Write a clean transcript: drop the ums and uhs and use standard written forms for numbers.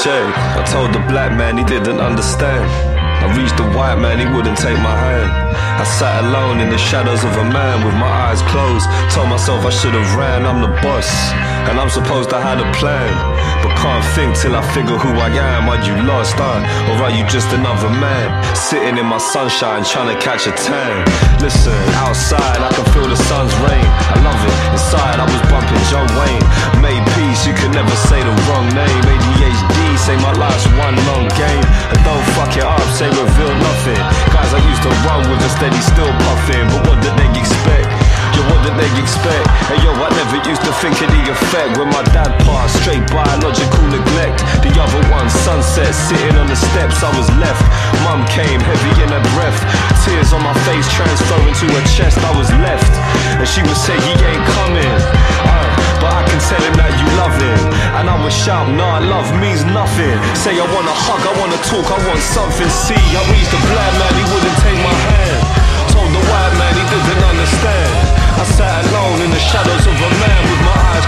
cliche. I told the black man he didn't understand. I reached the white man, he wouldn't take my hand. I sat alone in the shadows of a man with my eyes closed. Told myself I should have ran, I'm the boss, and I'm supposed to have a plan. But can't think till I figure who I am. Are you lost, or are you just another man? Sitting in my sunshine trying to catch a tan. Listen, outside I can feel the sun's rain. I love it, inside I was bumping John Wayne. Made peace, you can never say the wrong name. ADHD, say my life's one long game. And don't fuck it up, say reveal nothing. Guys I used to run with a steady still puffing. But what did they expect? Yo, what did they expect? Hey yo, I never used to think of the effect. When my dad passed, straight biological neglect. The other one, sunset, sitting on the steps, I was left. Mum came, heavy in her breath. Tears on my face, transferring to her chest, I was left. And she would say, he ain't coming, but I can tell him that you love him. And I would shout, nah, love means nothing. Say I wanna hug, I wanna talk, I want something. See, I reached the black man, he wouldn't take my hand. Told the white man he didn't understand. I sat alone in the shadows of a man with my eyes